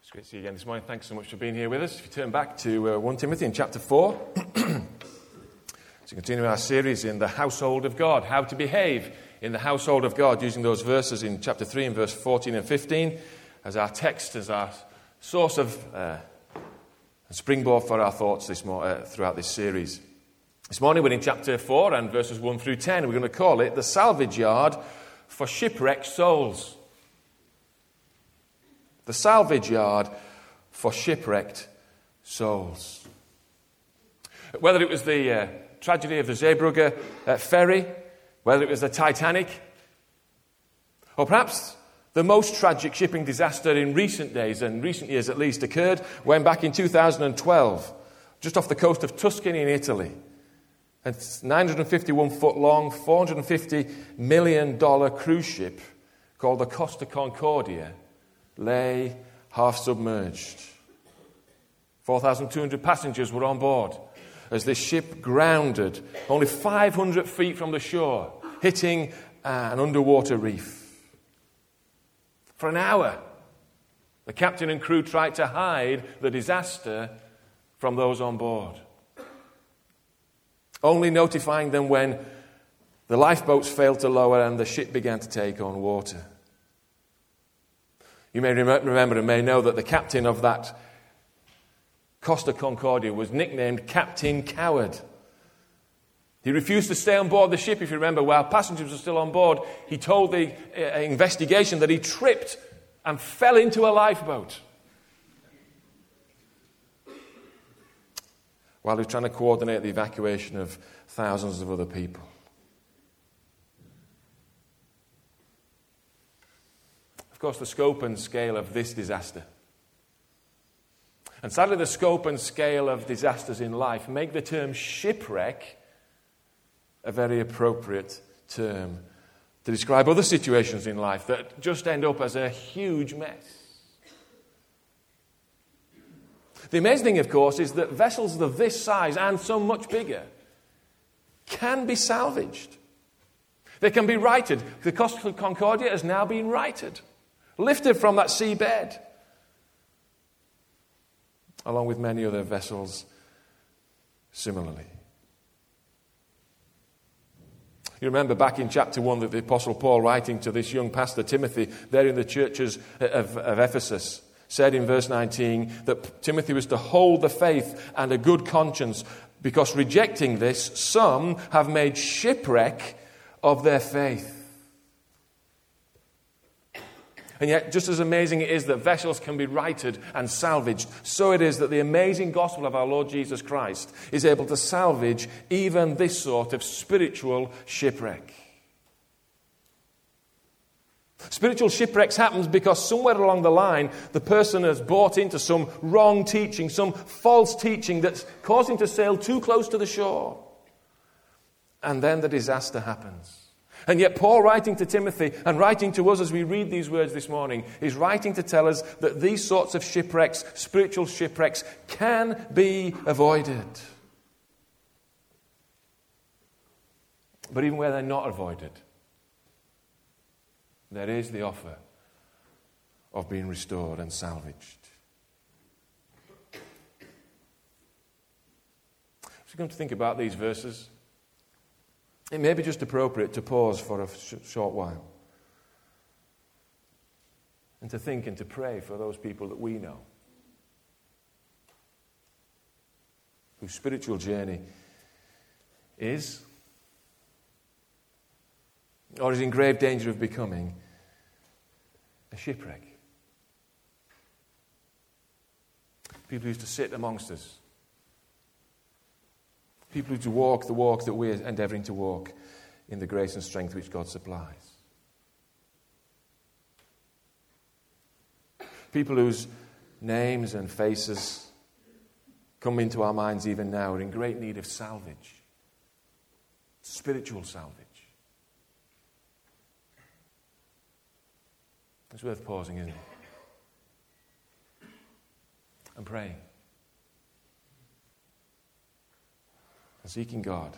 It's great to see you again this morning. Thanks so much for being here with us. If you turn back to 1 Timothy in chapter 4, to continue our series in the household of God, how to behave in the household of God, using those verses in chapter 3 and verse 14 and 15 as our text, as our source of a springboard for our thoughts throughout this series. This morning we're in chapter 4 and verses 1 through 10. We're going to call it the salvage yard for shipwrecked souls. The salvage yard for shipwrecked souls. Whether it was the tragedy of the Zeebrugge ferry, whether it was the Titanic, or perhaps the most tragic shipping disaster in recent days, and recent years at least, occurred when back in 2012, just off the coast of Tuscany in Italy, a 951-foot long, $450 million cruise ship called the Costa Concordia lay half-submerged. 4,200 passengers were on board as this ship grounded only 500 feet from the shore, hitting an underwater reef. For an hour, the captain and crew tried to hide the disaster from those on board, only notifying them when the lifeboats failed to lower and the ship began to take on water. You may remember and may know that the captain of that Costa Concordia was nicknamed Captain Coward. He refused to stay on board the ship, if you remember, while passengers were still on board. He told the investigation that he tripped and fell into a lifeboat while he was trying to coordinate the evacuation of thousands of other people. Of course, the scope and scale of this disaster, and sadly the scope and scale of disasters in life, make the term shipwreck a very appropriate term to describe other situations in life that just end up as a huge mess. The amazing thing, of course, is that vessels of this size and so much bigger can be salvaged. They can be righted. The Costa Concordia has now been righted, lifted from that seabed, along with many other vessels similarly. You remember back in chapter 1 that the Apostle Paul, writing to this young pastor Timothy, there in the churches of Ephesus, said in verse 19 that Timothy was to hold the faith and a good conscience, because rejecting this, some have made shipwreck of their faith. And yet, just as amazing it is that vessels can be righted and salvaged, so it is that the amazing gospel of our Lord Jesus Christ is able to salvage even this sort of spiritual shipwreck. Spiritual shipwrecks happens because somewhere along the line, the person has bought into some wrong teaching, some false teaching that's caused him to sail too close to the shore. And then the disaster happens. And yet Paul, writing to Timothy and writing to us as we read these words this morning, is writing to tell us that these sorts of shipwrecks, spiritual shipwrecks, can be avoided. But even where they're not avoided, there is the offer of being restored and salvaged. So we're going to think about these verses. It may be just appropriate to pause for a short while and to think and to pray for those people that we know whose spiritual journey is or is in grave danger of becoming a shipwreck. People who used to sit amongst us. People who to walk the walk that we're endeavouring to walk in the grace and strength which God supplies. People whose names and faces come into our minds even now are in great need of salvage. Spiritual salvage. It's worth pausing, isn't it? And praying. And seeking God.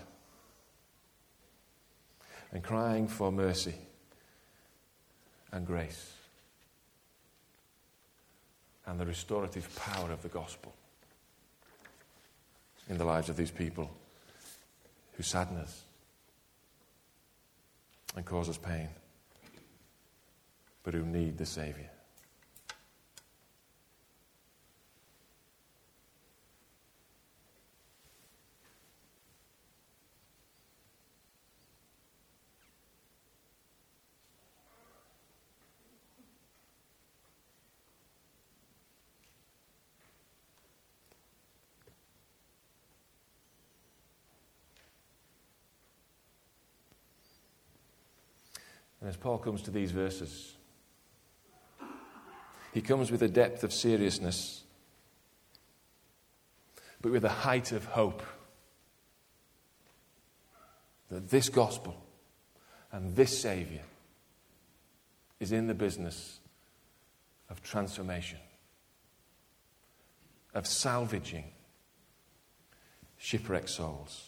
And crying for mercy and grace and the restorative power of the gospel in the lives of these people who sadden us and cause us pain, but who need the Saviour. And as Paul comes to these verses, he comes with a depth of seriousness, but with a height of hope that this gospel and this Saviour is in the business of transformation, of salvaging shipwrecked souls.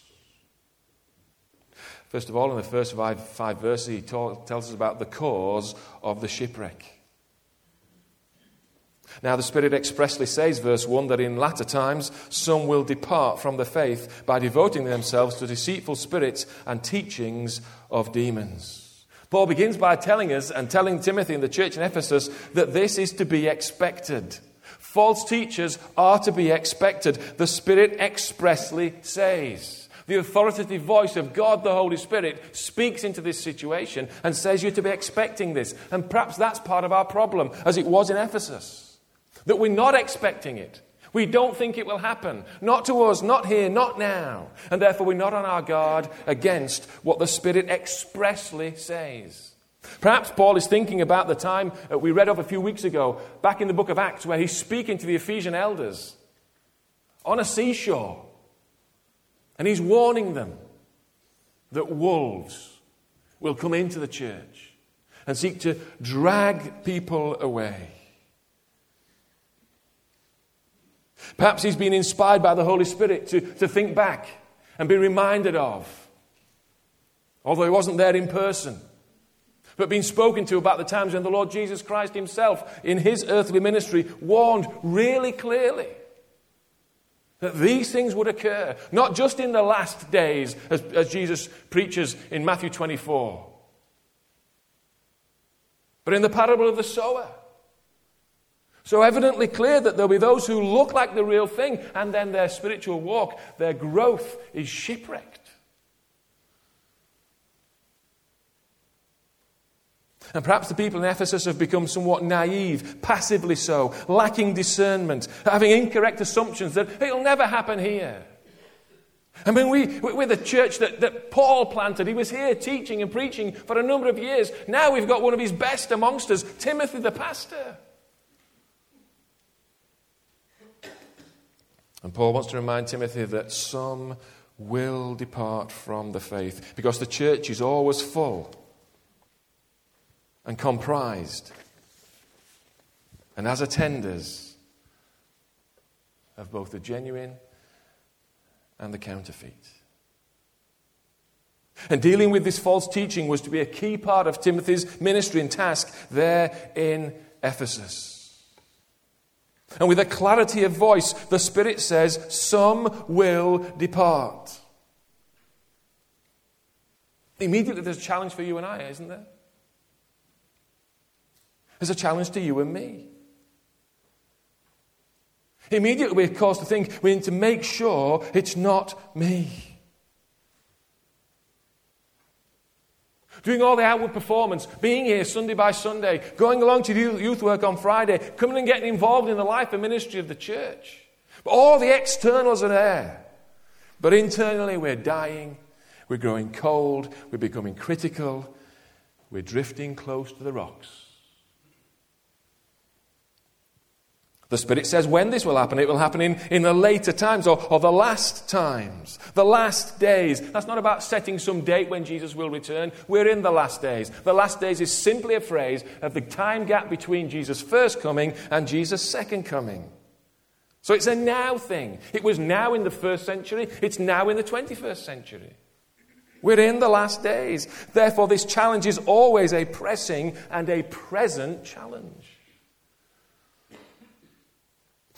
First of all, in the first five verses, he tells us about the cause of the shipwreck. Now, the Spirit expressly says, verse 1, that in latter times some will depart from the faith by devoting themselves to deceitful spirits and teachings of demons. Paul begins by telling us and telling Timothy and the church in Ephesus that this is to be expected. False teachers are to be expected. The Spirit expressly says. The authoritative voice of God, the Holy Spirit, speaks into this situation and says you're to be expecting this. And perhaps that's part of our problem, as it was in Ephesus. That we're not expecting it. We don't think it will happen. Not to us, not here, not now. And therefore we're not on our guard against what the Spirit expressly says. Perhaps Paul is thinking about the time we read of a few weeks ago, back in the book of Acts, where he's speaking to the Ephesian elders on a seashore. And he's warning them that wolves will come into the church and seek to drag people away. Perhaps he's been inspired by the Holy Spirit to think back and be reminded of, although he wasn't there in person, but being spoken to about the times when the Lord Jesus Christ himself, in his earthly ministry, warned really clearly that these things would occur, not just in the last days, as Jesus preaches in Matthew 24, but in the parable of the sower. So evidently clear that there'll be those who look like the real thing, and then their spiritual walk, their growth is shipwrecked. And perhaps the people in Ephesus have become somewhat naive, passively so, lacking discernment, having incorrect assumptions that it'll never happen here. I mean, we're the church that Paul planted. He was here teaching and preaching for a number of years. Now we've got one of his best amongst us, Timothy the pastor. And Paul wants to remind Timothy that some will depart from the faith, because the church is always full and comprised and as attenders of both the genuine and the counterfeit. And dealing with this false teaching was to be a key part of Timothy's ministry and task there in Ephesus. And with a clarity of voice, the Spirit says, some will depart. Immediately there's a challenge for you and I, isn't there? There's a challenge to you and me. Immediately we're caused to think we need to make sure it's not me. Doing all the outward performance, being here Sunday by Sunday, going along to youth work on Friday, coming and getting involved in the life and ministry of the church. But all the externals are there. But internally we're dying, we're growing cold, we're becoming critical, we're drifting close to the rocks. The Spirit says when this will happen, it will happen in the later times or the last times, the last days. That's not about setting some date when Jesus will return. We're in the last days. The last days is simply a phrase of the time gap between Jesus' first coming and Jesus' second coming. So it's a now thing. It was now in the first century. It's now in the 21st century. We're in the last days. Therefore, this challenge is always a pressing and a present challenge.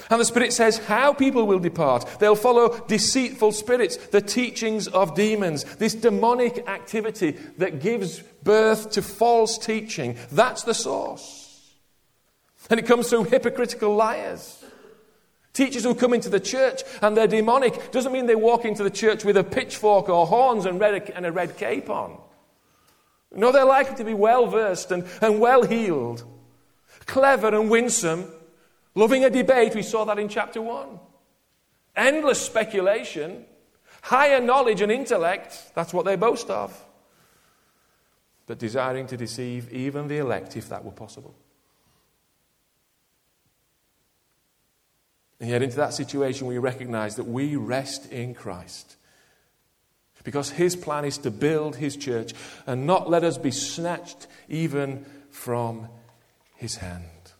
And the Spirit says how people will depart. They'll follow deceitful spirits, the teachings of demons, this demonic activity that gives birth to false teaching. That's the source. And it comes through hypocritical liars. Teachers who come into the church and they're demonic doesn't mean they walk into the church with a pitchfork or horns and a red cape on. No, they're likely to be well-versed and well-heeled, clever and winsome, loving a debate. We saw that in chapter 1. Endless speculation, higher knowledge and intellect, that's what they boast of. But desiring to deceive even the elect, if that were possible. And yet into that situation we recognize that we rest in Christ. Because his plan is to build his church and not let us be snatched even from his hand.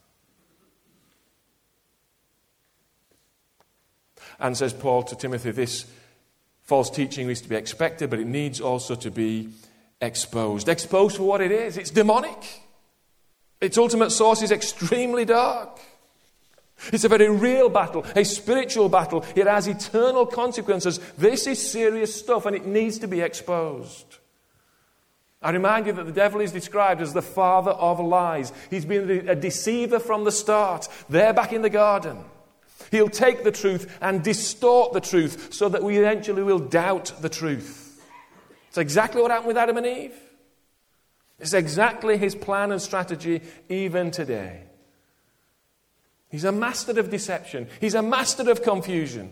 And says Paul to Timothy, this false teaching is to be expected, but it needs also to be exposed. Exposed for what it is. It's demonic. Its ultimate source is extremely dark. It's a very real battle, a spiritual battle. It has eternal consequences. This is serious stuff and it needs to be exposed. I remind you that the devil is described as the father of lies. He's been a deceiver from the start, there back in the garden. He'll take the truth and distort the truth so that we eventually will doubt the truth. It's exactly what happened with Adam and Eve. It's exactly his plan and strategy even today. He's a master of deception. He's a master of confusion.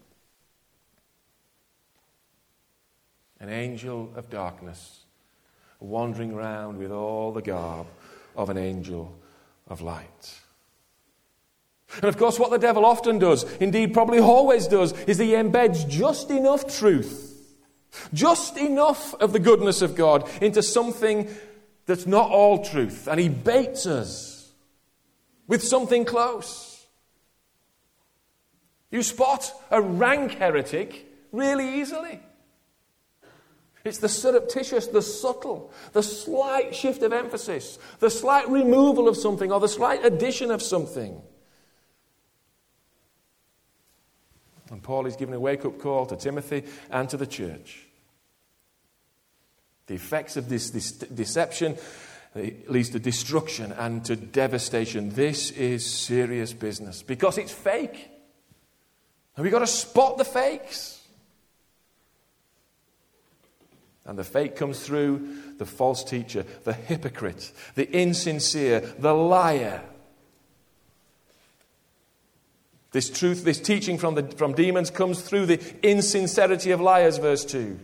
An angel of darkness, wandering around with all the garb of an angel of light. And of course, what the devil often does, indeed probably always does, is he embeds just enough truth, just enough of the goodness of God into something that's not all truth. And he baits us with something close. You spot a rank heretic really easily. It's the surreptitious, the subtle, the slight shift of emphasis, the slight removal of something or the slight addition of something. And Paul is giving a wake-up call to Timothy and to the church. The effects of this deception leads to destruction and to devastation. This is serious business because it's fake. And we've got to spot the fakes. And the fake comes through the false teacher, the hypocrite, the insincere, the liar. This truth, this teaching from demons comes through the insincerity of liars, verse 2.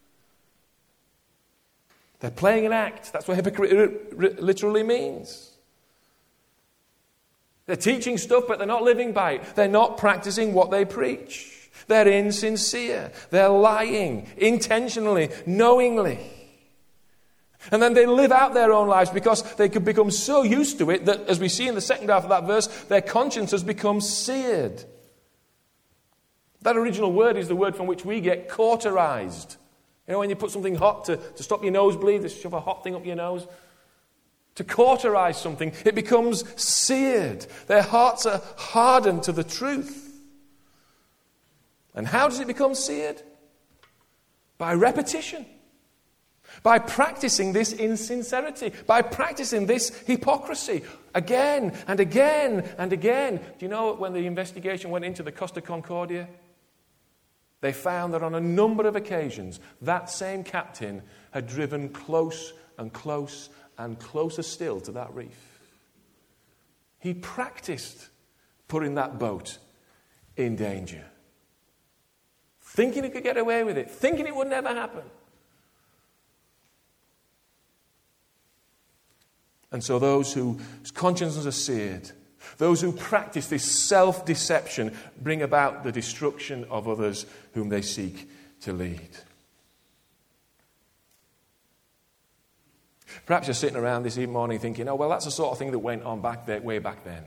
They're playing an act. That's what hypocrite literally means. They're teaching stuff, but they're not living by it. They're not practicing what they preach. They're insincere. They're lying intentionally, knowingly. And then they live out their own lives because they could become so used to it that, as we see in the second half of that verse, their conscience has become seared. That original word is the word from which we get cauterized. You know, when you put something hot to stop your nosebleed, they shove a hot thing up your nose. To cauterize something, it becomes seared. Their hearts are hardened to the truth. And how does it become seared? By repetition. By practicing this insincerity. By practicing this hypocrisy. Again and again and again. Do you know when the investigation went into the Costa Concordia? They found that on a number of occasions, that same captain had driven close and close and closer still to that reef. He practiced putting that boat in danger. Thinking he could get away with it. Thinking it would never happen. And so those whose consciences are seared, those who practice this self-deception, bring about the destruction of others whom they seek to lead. Perhaps you're sitting around this morning thinking, oh, well, that's the sort of thing that went on way back then.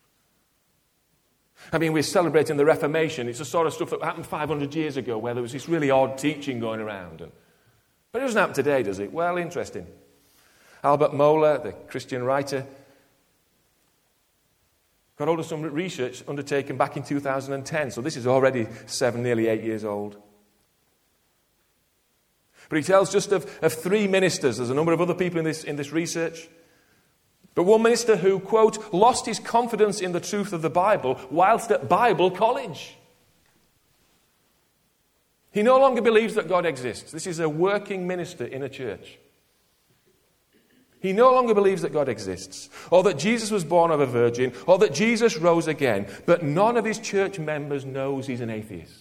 I mean, we're celebrating the Reformation. It's the sort of stuff that happened 500 years ago where there was this really odd teaching going around. But it doesn't happen today, does it? Well, interesting. Albert Mohler, the Christian writer, Got hold of some research undertaken back in 2010, so this is already 7, nearly 8 years old. But he tells just of 3 ministers. There's a number of other people in this research. But one minister who, quote, lost his confidence in the truth of the Bible whilst at Bible college. He no longer believes that God exists. This is a working minister in a church. He no longer believes that God exists, or that Jesus was born of a virgin, or that Jesus rose again. But none of his church members knows he's an atheist.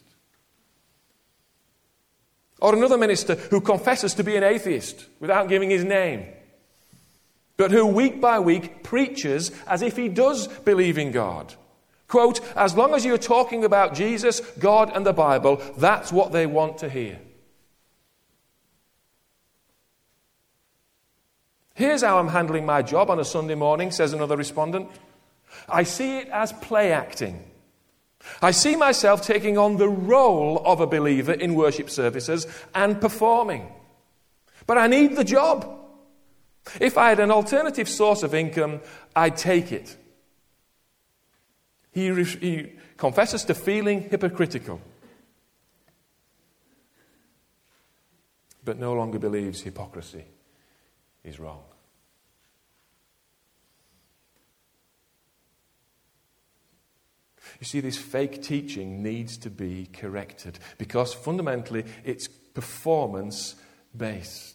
Or another minister who confesses to be an atheist without giving his name, but who week by week preaches as if he does believe in God. Quote, as long as you're talking about Jesus, God and the Bible, that's what they want to hear. Here's how I'm handling my job on a Sunday morning, says another respondent. I see it as play acting. I see myself taking on the role of a believer in worship services and performing. But I need the job. If I had an alternative source of income, I'd take it. He confesses to feeling hypocritical, but no longer believes hypocrisy is wrong. You see, this fake teaching needs to be corrected because fundamentally it's performance-based.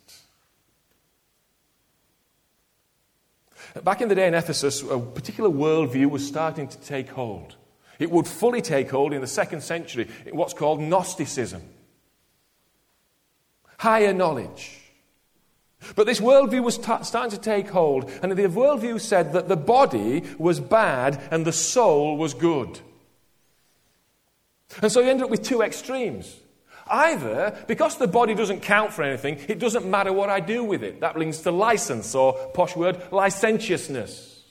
Back in the day in Ephesus, a particular worldview was starting to take hold. It would fully take hold in the 2nd century in what's called Gnosticism. Higher knowledge. But this worldview was starting to take hold, and the worldview said that the body was bad and the soul was good. And so you ended up with 2 extremes. Either, because the body doesn't count for anything, it doesn't matter what I do with it. That links to license, or posh word, licentiousness.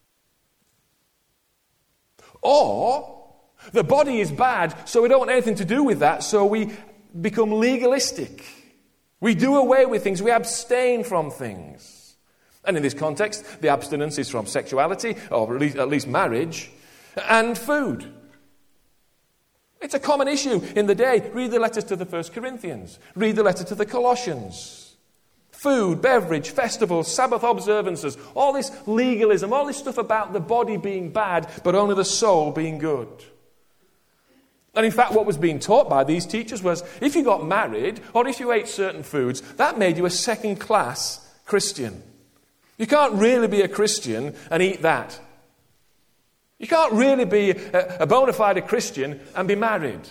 Or, the body is bad, so we don't want anything to do with that, so we become legalistic. We do away with things, we abstain from things. And in this context, the abstinence is from sexuality, or at least marriage, and food. It's a common issue in the day. Read the letters to the 1 Corinthians. Read the letter to the Colossians. Food, beverage, festivals, Sabbath observances, all this legalism, all this stuff about the body being bad, but only the soul being good. And in fact, what was being taught by these teachers was if you got married, or if you ate certain foods, that made you a second-class Christian. You can't really be a Christian and eat that. You can't really be a bona fide Christian and be married.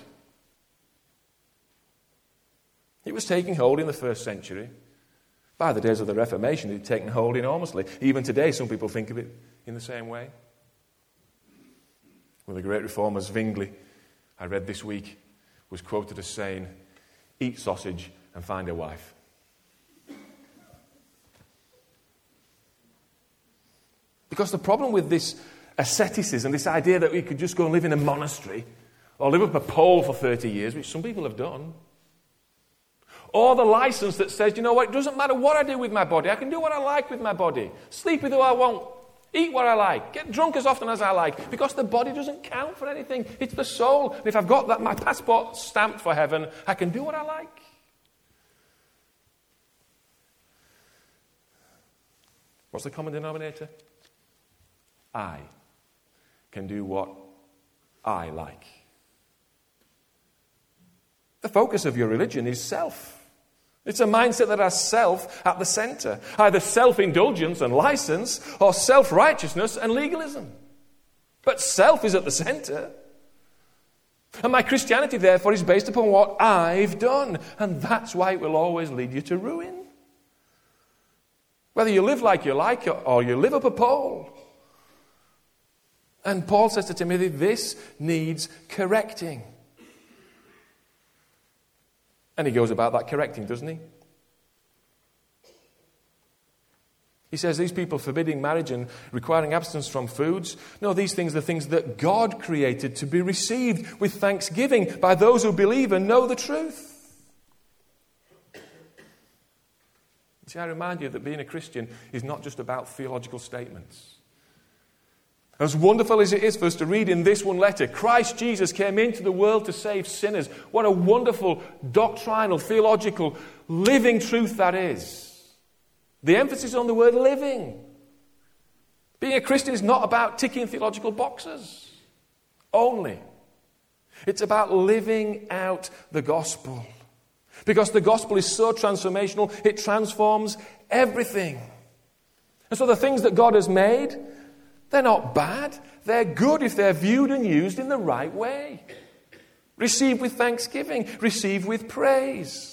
It was taking hold in the 1st century. By the days of the Reformation, it had taken hold enormously. Even today, some people think of it in the same way. One of the great reformers, Zwingli, I read this week, was quoted as saying, eat sausage and find a wife. Because the problem with this asceticism, this idea that we could just go and live in a monastery or live up a pole for 30 years, which some people have done, or the license that says, you know what, it doesn't matter what I do with my body, I can do what I like with my body, sleep with who I want, eat what I like, get drunk as often as I like, because the body doesn't count for anything, it's the soul, and if I've got that, my passport stamped for heaven, I can do what I like. What's the common denominator? I can do what I like. The focus of your religion is self. It's a mindset that has self at the center. Either self-indulgence and license, or self-righteousness and legalism. But self is at the center. And my Christianity, therefore, is based upon what I've done. And that's why it will always lead you to ruin. Whether you live like you like or you live up a pole. And Paul says to Timothy, this needs correcting. And he goes about that correcting, doesn't he? He says these people forbidding marriage and requiring abstinence from foods. No, these things are things that God created to be received with thanksgiving by those who believe and know the truth. See, I remind you that being a Christian is not just about theological statements. As wonderful as it is for us to read in this one letter, Christ Jesus came into the world to save sinners. What a wonderful doctrinal, theological, living truth that is. The emphasis on the word living. Being a Christian is not about ticking theological boxes only. It's about living out the gospel. Because the gospel is so transformational, it transforms everything. And so the things that God has made, they're not bad. They're good if they're viewed and used in the right way. Received with thanksgiving. Received with praise.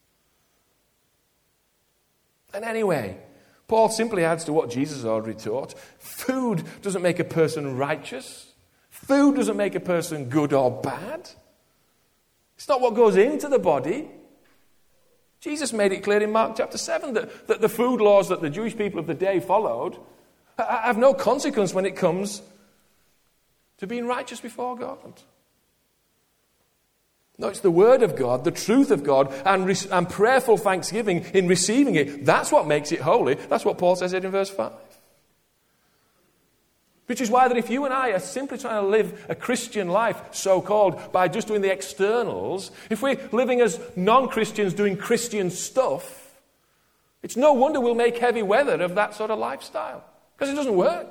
And anyway, Paul simply adds to what Jesus already taught. Food doesn't make a person righteous. Food doesn't make a person good or bad. It's not what goes into the body. Jesus made it clear in Mark chapter 7 that the food laws that the Jewish people of the day followed have no consequence when it comes to being righteous before God. No, it's the word of God, the truth of God, and prayerful thanksgiving in receiving it. That's what makes it holy. That's what Paul says in verse 5. Which is why that if you and I are simply trying to live a Christian life, so-called, by just doing the externals, if we're living as non-Christians doing Christian stuff, it's no wonder we'll make heavy weather of that sort of lifestyle. Because it doesn't work.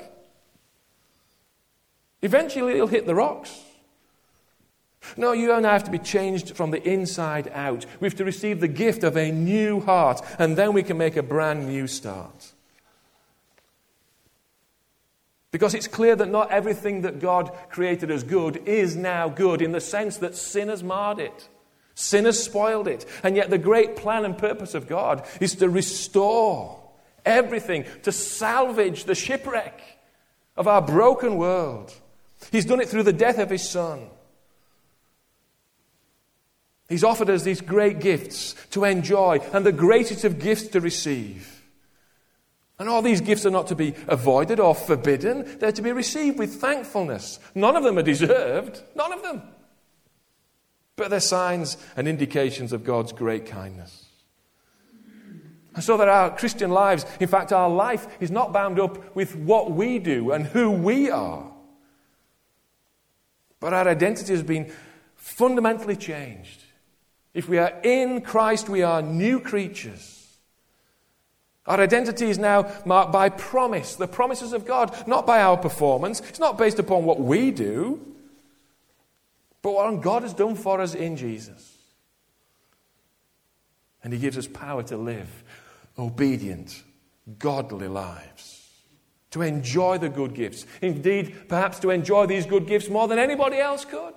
Eventually it'll hit the rocks. No, you and I have to be changed from the inside out. We have to receive the gift of a new heart, and then we can make a brand new start. Because it's clear that not everything that God created as good is now good, in the sense that sin has marred it. Sin has spoiled it. And yet the great plan and purpose of God is to restore everything, to salvage the shipwreck of our broken world. He's done it through the death of his Son. He's offered us these great gifts to enjoy, and the greatest of gifts to receive. And all these gifts are not to be avoided or forbidden. They're to be received with thankfulness. None of them are deserved. None of them. But they're signs and indications of God's great kindness. And so that our Christian lives, in fact, our life is not bound up with what we do and who we are. But our identity has been fundamentally changed. If we are in Christ, we are new creatures. Our identity is now marked by promise, the promises of God, not by our performance. It's not based upon what we do, but what God has done for us in Jesus. And he gives us power to live obedient, godly lives, to enjoy the good gifts. Indeed, perhaps to enjoy these good gifts more than anybody else could.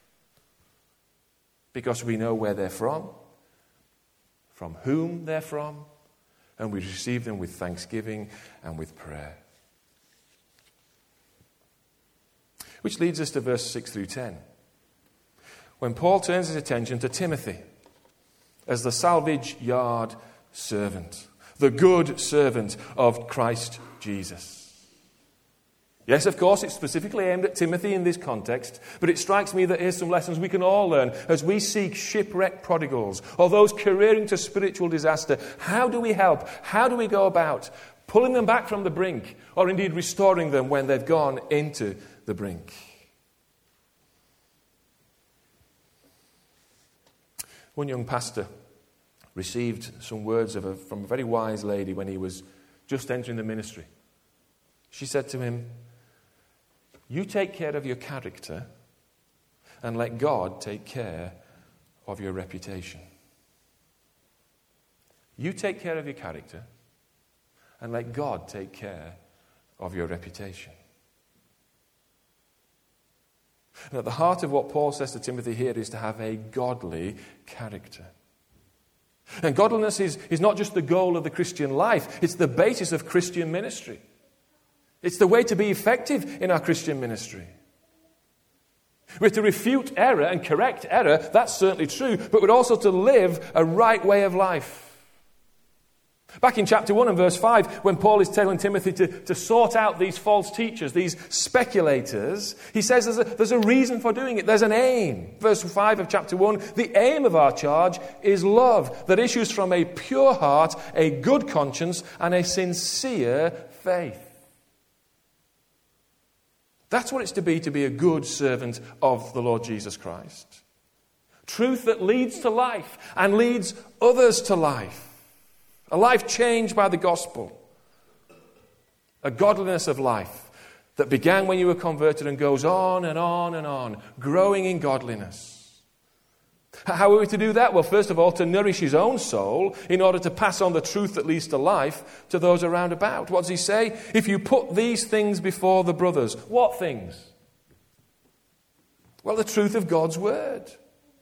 Because we know where they're from whom they're from, and we receive them with thanksgiving and with prayer. Which leads us to verse 6 through 10. When Paul turns his attention to Timothy as the salvage yard servant, the good servant of Christ Jesus. Yes, of course, it's specifically aimed at Timothy in this context, but it strikes me that here's some lessons we can all learn as we seek shipwrecked prodigals or those careering to spiritual disaster. How do we help? How do we go about pulling them back from the brink, or indeed restoring them when they've gone into the brink? One young pastor received some words from a very wise lady when he was just entering the ministry. She said to him, "You take care of your character and let God take care of your reputation." You take care of your character and let God take care of your reputation. And at the heart of what Paul says to Timothy here is to have a godly character. And godliness is not just the goal of the Christian life, it's the basis of Christian ministry. It's the way to be effective in our Christian ministry. We're to refute error and correct error, that's certainly true, but we're also to live a right way of life. Back in chapter 1 and verse 5, when Paul is telling Timothy to sort out these false teachers, these speculators, he says there's a reason for doing it. There's an aim. Verse 5 of chapter 1, the aim of our charge is love that issues from a pure heart, a good conscience, and a sincere faith. That's what it's to be a good servant of the Lord Jesus Christ. Truth that leads to life and leads others to life. A life changed by the gospel. A godliness of life that began when you were converted and goes on and on and on, growing in godliness. How are we to do that? Well, first of all, to nourish his own soul in order to pass on the truth that leads to life to those around about. What does he say? If you put these things before the brothers. What things? Well, the truth of God's word.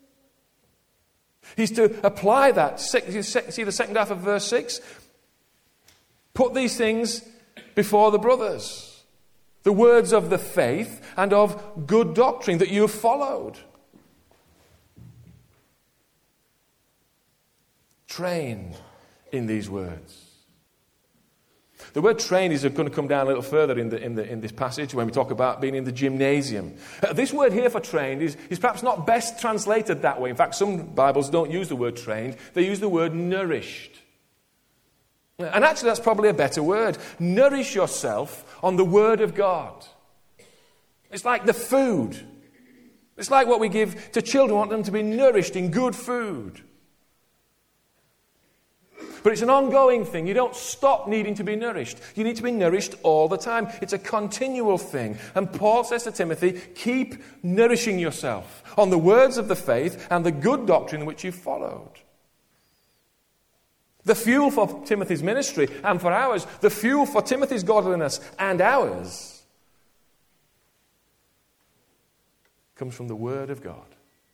He's to apply that. See the second half of verse 6? Put these things before the brothers. The words of the faith and of good doctrine that you have followed. Train in these words. The word train is going to come down a little further in this passage when we talk about being in the gymnasium. This word here for trained is perhaps not best translated that way. In fact, some Bibles don't use the word trained. They use the word nourished. And actually that's probably a better word. Nourish yourself on the Word of God. It's like the food. It's like what we give to children. We want them to be nourished in good food. But it's an ongoing thing. You don't stop needing to be nourished. You need to be nourished all the time. It's a continual thing. And Paul says to Timothy, keep nourishing yourself on the words of the faith and the good doctrine which you've followed. The fuel for Timothy's ministry and for ours, the fuel for Timothy's godliness and ours, comes from the Word of God.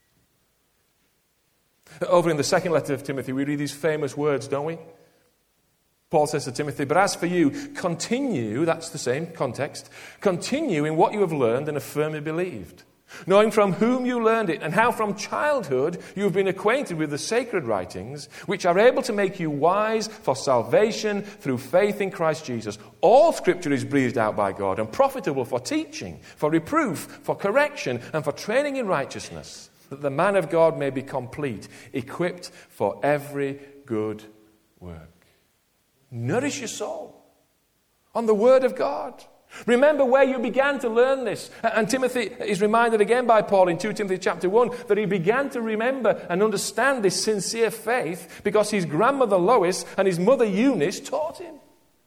Over in the second letter of Timothy, we read these famous words, don't we? Paul says to Timothy, but as for you, continue, that's the same context, continue in what you have learned and have firmly believed, knowing from whom you learned it, and how from childhood you have been acquainted with the sacred writings, which are able to make you wise for salvation through faith in Christ Jesus. All Scripture is breathed out by God and profitable for teaching, for reproof, for correction, and for training in righteousness, that the man of God may be complete, equipped for every good work. Nourish your soul on the Word of God. Remember where you began to learn this. And Timothy is reminded again by Paul in 2 Timothy chapter 1 that he began to remember and understand this sincere faith because his grandmother Lois and his mother Eunice taught him.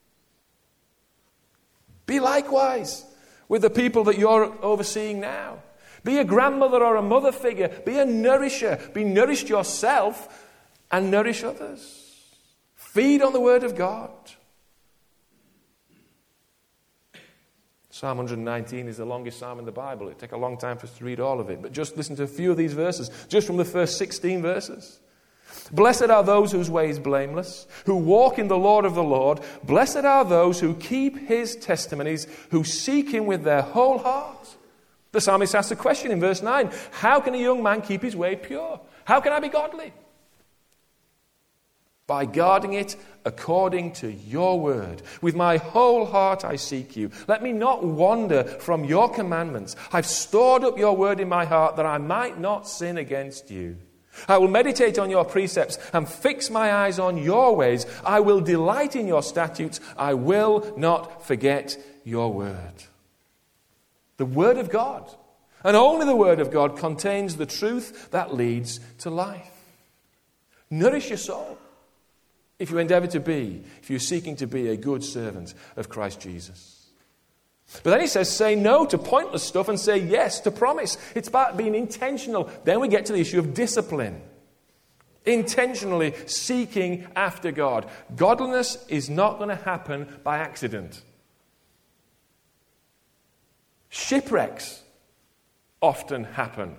Be likewise with the people that you're overseeing now. Be a grandmother or a mother figure. Be a nourisher. Be nourished yourself and nourish others. Feed on the Word of God. Psalm 119 is the longest psalm in the Bible. It'd take a long time for us to read all of it. But just listen to a few of these verses, just from the first 16 verses. Blessed are those whose way is blameless, who walk in the law of the Lord. Blessed are those who keep his testimonies, who seek him with their whole heart. The psalmist asks the question in verse 9, how can a young man keep his way pure? How can I be godly? By guarding it according to your word. With my whole heart I seek you. Let me not wander from your commandments. I've stored up your word in my heart that I might not sin against you. I will meditate on your precepts and fix my eyes on your ways. I will delight in your statutes. I will not forget your word. The Word of God, and only the Word of God, contains the truth that leads to life. Nourish your soul if you endeavour to be, if you're seeking to be a good servant of Christ Jesus. But then he says, say no to pointless stuff and say yes to promise. It's about being intentional. Then we get to the issue of discipline. Intentionally seeking after God. Godliness is not going to happen by accident. Shipwrecks often happen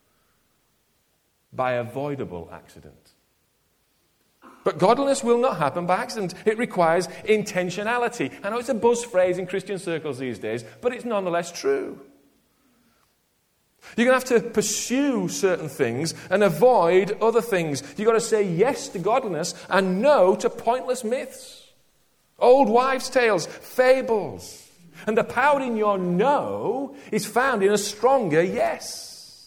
by avoidable accident. But godliness will not happen by accident. It requires intentionality. I know it's a buzz phrase in Christian circles these days, but it's nonetheless true. You're going to have to pursue certain things and avoid other things. You've got to say yes to godliness and no to pointless myths, old wives' tales, fables. And the power in your no is found in a stronger yes.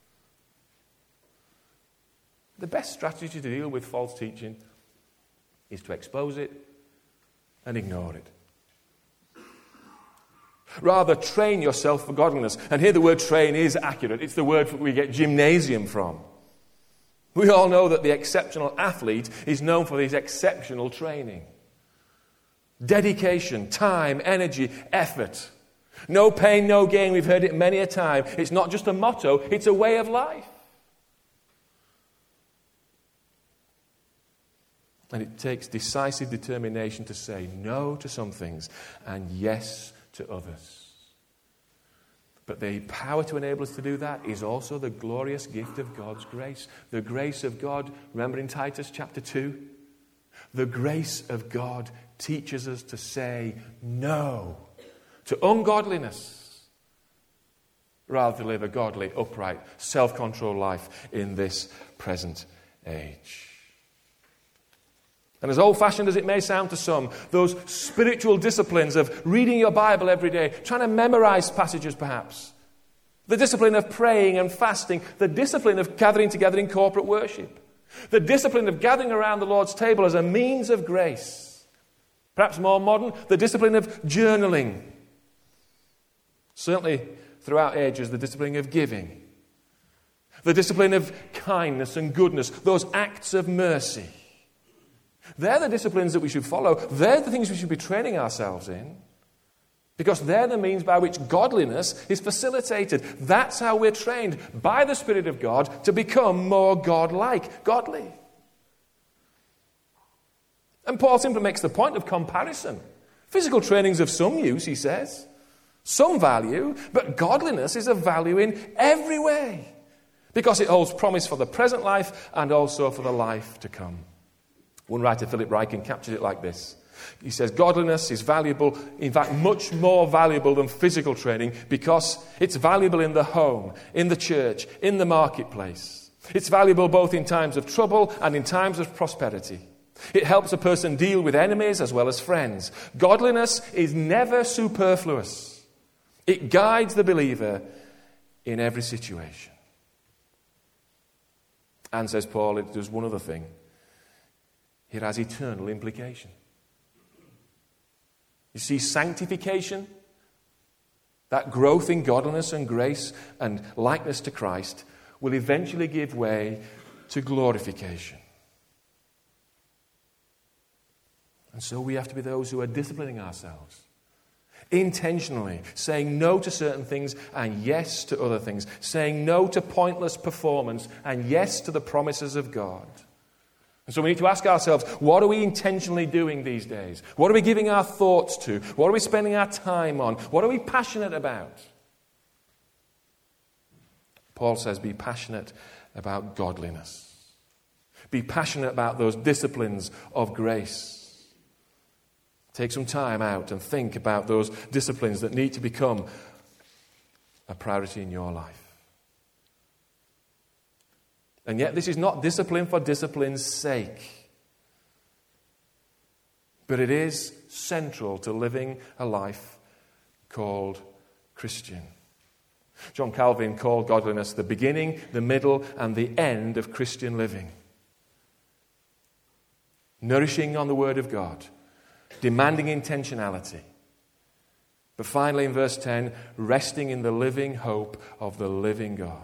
The best strategy to deal with false teaching is to expose it and ignore it. Rather, train yourself for godliness. And here the word train is accurate. It's the word we get gymnasium from. We all know that the exceptional athlete is known for his exceptional training. Dedication, time, energy, effort. No pain, no gain. We've heard it many a time. It's not just a motto, it's a way of life. And it takes decisive determination to say no to some things and yes to others. But the power to enable us to do that is also the glorious gift of God's grace. The grace of God, remember in Titus chapter 2? The grace of God teaches us to say no to ungodliness, rather to live a godly, upright, self-controlled life in this present age. And as old-fashioned as it may sound to some, those spiritual disciplines of reading your Bible every day, trying to memorize passages perhaps, the discipline of praying and fasting, the discipline of gathering together in corporate worship, the discipline of gathering around the Lord's table as a means of grace, perhaps more modern, the discipline of journaling, certainly throughout ages, the discipline of giving, the discipline of kindness and goodness, those acts of mercy. They're the disciplines that we should follow. They're the things we should be training ourselves in. Because they're the means by which godliness is facilitated. That's how we're trained by the Spirit of God to become more God-like, godly. And Paul simply makes the point of comparison. Physical training's of some use, he says. Some value, but godliness is of value in every way. Because it holds promise for the present life and also for the life to come. One writer, Philip Ryken, captures it like this. He says, godliness is valuable, in fact, much more valuable than physical training because it's valuable in the home, in the church, in the marketplace. It's valuable both in times of trouble and in times of prosperity. It helps a person deal with enemies as well as friends. Godliness is never superfluous. It guides the believer in every situation. And, says Paul, it does one other thing. It has eternal implication. You see, sanctification, that growth in godliness and grace and likeness to Christ, will eventually give way to glorification. And so we have to be those who are disciplining ourselves, intentionally saying no to certain things and yes to other things, saying no to pointless performance and yes to the promises of God. And so we need to ask ourselves, what are we intentionally doing these days? What are we giving our thoughts to? What are we spending our time on? What are we passionate about? Paul says, be passionate about godliness. Be passionate about those disciplines of grace. Take some time out and think about those disciplines that need to become a priority in your life. And yet this is not discipline for discipline's sake. But it is central to living a life called Christian. John Calvin called godliness the beginning, the middle, and the end of Christian living. Nourishing on the Word of God, demanding intentionality. But finally in verse 10, resting in the living hope of the living God.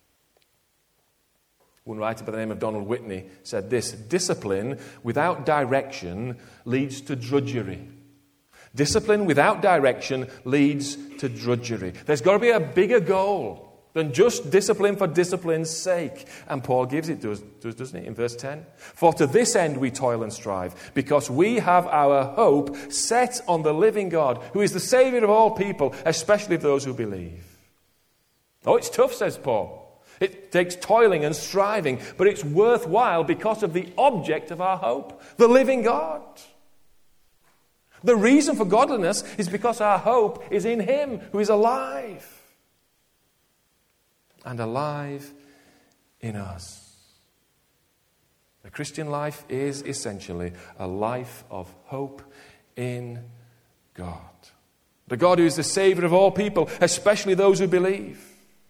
One writer by the name of Donald Whitney said this: discipline without direction leads to drudgery. Discipline without direction leads to drudgery. There's got to be a bigger goal than just discipline for discipline's sake. And Paul gives it to us, doesn't he, in verse 10? For to this end we toil and strive, because we have our hope set on the living God, who is the Saviour of all people, especially of those who believe. Oh, it's tough, says Paul. It takes toiling and striving, but it's worthwhile because of the object of our hope, the living God. The reason for godliness is because our hope is in Him who is alive. And alive in us. The Christian life is essentially a life of hope in God. The God who is the Saviour of all people, especially those who believe.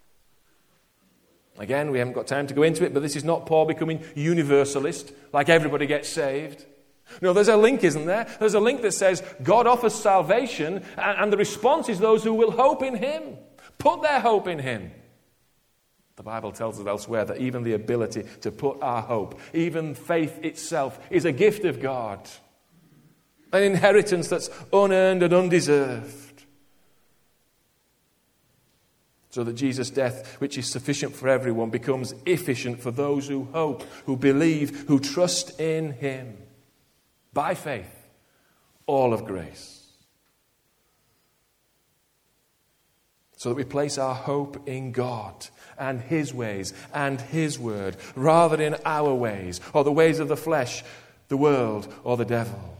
Again, we haven't got time to go into it, but this is not Paul becoming universalist, like everybody gets saved. No, there's a link, isn't there? There's a link that says God offers salvation, and the response is those who will hope in him. Put their hope in him. The Bible tells us elsewhere that even the ability to put our hope, even faith itself, is a gift of God. An inheritance that's unearned and undeserved. So that Jesus' death, which is sufficient for everyone, becomes efficient for those who hope, who believe, who trust in him. By faith, all of grace. So that we place our hope in God and his ways and his word, rather than in our ways, or the ways of the flesh, the world, or the devil.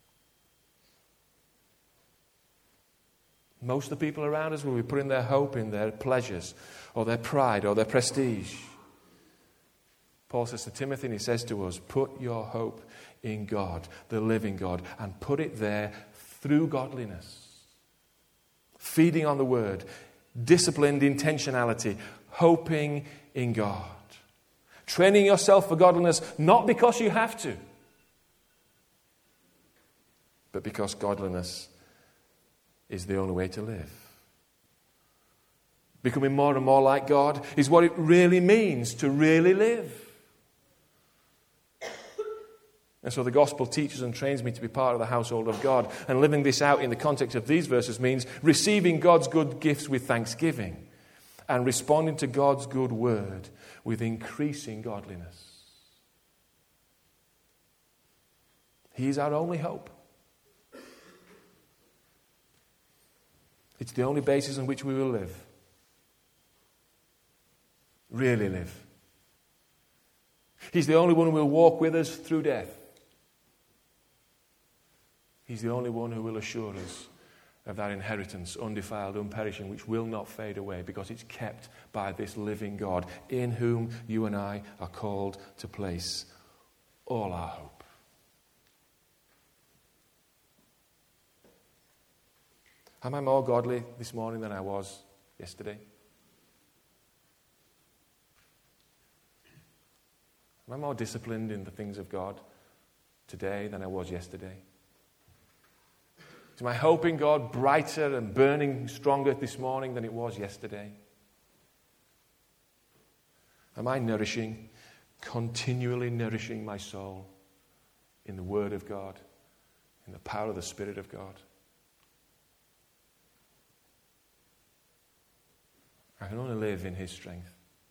Most of the people around us will be putting their hope in their pleasures, or their pride, or their prestige. Paul says to Timothy, and he says to us, put your hope in God, the living God, and put it there through godliness. Feeding on the word, disciplined intentionality, hoping in God. Training yourself for godliness, not because you have to, but because godliness is the only way to live. Becoming more and more like God is what it really means to really live. And so the gospel teaches and trains me to be part of the household of God. And living this out in the context of these verses means receiving God's good gifts with thanksgiving and responding to God's good word with increasing godliness. He is our only hope. It's the only basis on which we will live. Really live. He's the only one who will walk with us through death. He's the only one who will assure us of that inheritance, undefiled, unperishing, which will not fade away because it's kept by this living God in whom you and I are called to place all our hope. Am I more godly this morning than I was yesterday? Am I more disciplined in the things of God today than I was yesterday? Is my hope in God brighter and burning stronger this morning than it was yesterday? Am I nourishing, continually nourishing my soul in the Word of God, in the power of the Spirit of God? I can only live in His strength.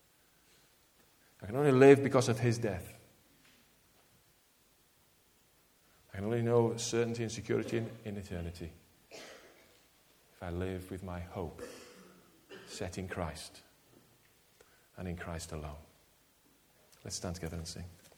I can only live because of His death. I can only know certainty and security in eternity if I live with my hope set in Christ and in Christ alone. Let's stand together and sing.